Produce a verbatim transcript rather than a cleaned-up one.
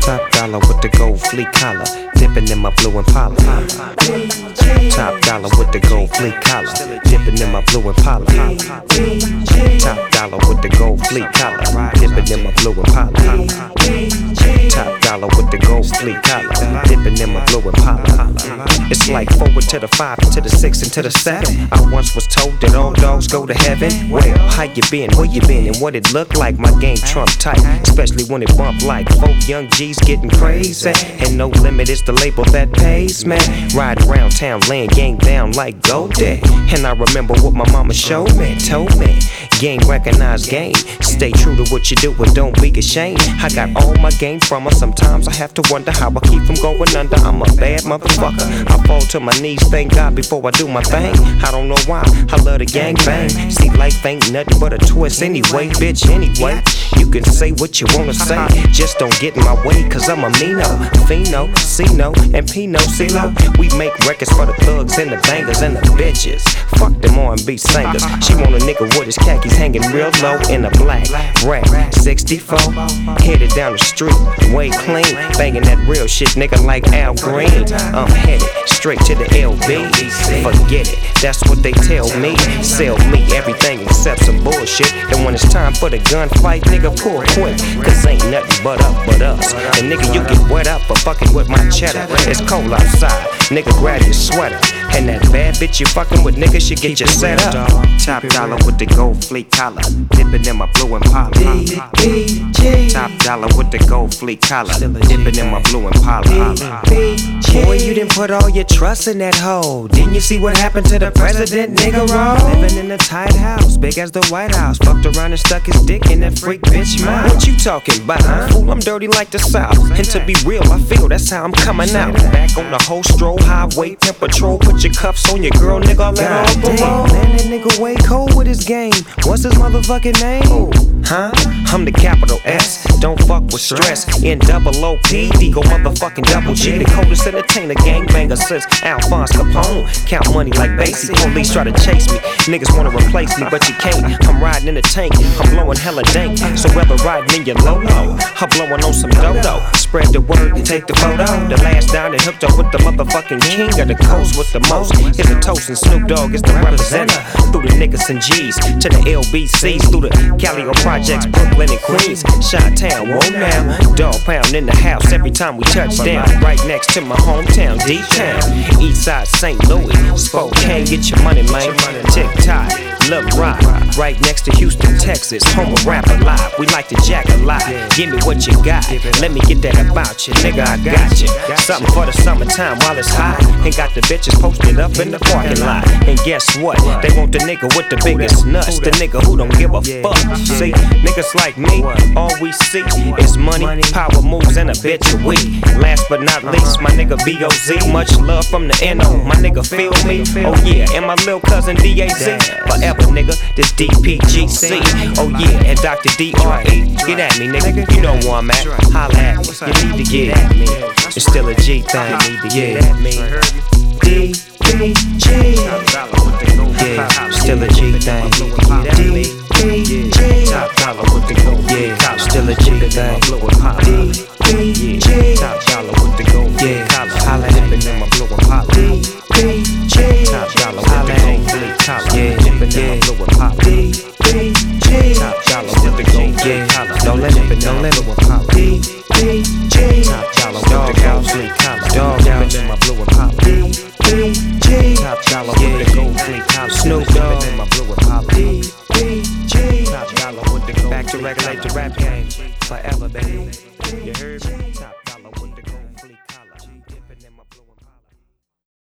Top dollar with the gold fleet collar, dipping in my blue Impala. Top dollar with the gold fleet collar, dipping in my blue Impala. Top dollar with the gold fleet collar, dipping in my blue Impala. Top dollar with the gold fleet collar, dipping in my blue Impala. It's like forward to the five, to the six, and to the seven. I once was told that all dogs go to heaven. Well, how you been, where you been, and what it look like? My game trump tight, especially when it bump like four young G's getting crazy. And No Limit is the label that pays, man. Riding around town, laying gang down like Goldie. And I remember what my mama showed me, told me, gang recognize game. Stay true to what you do and don't be ashamed. I got all my game from her. Sometimes I have to wonder how I keep from going under. I'm a bad motherfucker. I fall to my knees, thank God, before I do my thing. I don't know why, I love the gang bang. See, life ain't nothing but a twist anyway, bitch, anyway. You can say what you wanna say, just don't get in my way, cause I'm a Mino, Fino, Cino, and Pino, CeeLo. We make records for the thugs and the bangers and the bitches. Fuck them R and B singers. She want a nigga with his khakis hanging real low in a black rap sixty-four. Headed down the street, way clean, banging that real shit, nigga, like Al Green. I'm headed straight to the L B. Forget it, that's what they tell me. Sell me everything except some bullshit. And when it's time for the gunfight, nigga, pull quick, cause ain't nothing but up but us. And nigga, you get wet up for fucking with my cheddar. It's cold outside, nigga, grab your sweater. And that bad bitch you fucking with, nigga, should get you set up. Top dollar with the gold fleet collar, dipping in my blue Impala. Top dollar with the gold fleet collar, dipping in my blue Impala. Boy, you didn't put all your trust in that hoe. Didn't you see what happened to the president, nigga, roll? Living in a tight house, big as the White House. Fucked around and stuck his dick in that freak bitch mouth. What you talking about, huh? Fool, I'm dirty like the South. And to be real, I feel that's how I'm coming out. Back on the whole stroll highway, pimp patrol. Put your cuffs on your girl, nigga, let her off the road. Man, that nigga way cold with his game. What's his motherfucking name? Huh? I'm the capital S. Don't fuck with stress. N double O P D, go motherfucking double G. The coldest entertainer, gangbanger since Alphonse Capone. Count money like Basie. Police try to chase me. Niggas wanna replace me, but you can't. I'm riding in a tank. I'm blowing hella dank. So rather riding in your Lolo, I'm blowing on some dodo. Spread the word, take the photo. The last down and hooked up with the motherfucking king of the coast with the most. Here's a toast and Snoop Dogg is the representative. Through the niggas and G's to the L B Cs, through the Cali Projects, Brooklyn and Queens, Chi-Town, whoa now. Dog pound in the house every time we touch down. Right next to my hometown, D-Town. Eastside Saint Louis, Spokane, get your money, man. Tick-tock, Lil Rock, right next to Houston, Texas. Home of rap alive, we like to jack a lot. Give me what you got, let me get that about you, nigga, I got you. Something for the summertime while it's hot. And got the bitches posted up in the parking lot. And guess what? They want the nigga with the biggest nuts, the nigga who don't give a fuck. See, niggas like me, all we see is money, power moves, and a bitch a week. Last but not least, my nigga B O Z. Much love from the N O, my nigga feel me? Oh yeah, and my little cousin D A Z. Forever nigga, this D P G C. Oh yeah, and Doctor D R E. Get at me, nigga, you know where I'm at. Holla at me, you need to get at me. It's still a G thing, need to get at me. D P G. Yeah, still a G thing. D P G. Top dollar with the gold. Yeah, still a G thing. D P G. Top dollar with the gold. Yeah, holla at me in my blue Impala. D P G. Top dollar with the gold. Yeah, dipping in my blue Impala. D P G. Top dollar with the gold. Yeah, no limit, no limit. D P G. Top dollar with the gold. Dog, dipping in my blue Impala. D P G. Top dollar with the gold. Snoop Dogg in my blue Impala. D P G. Top dollar with the gold. Back to regulate the rap game forever, baby.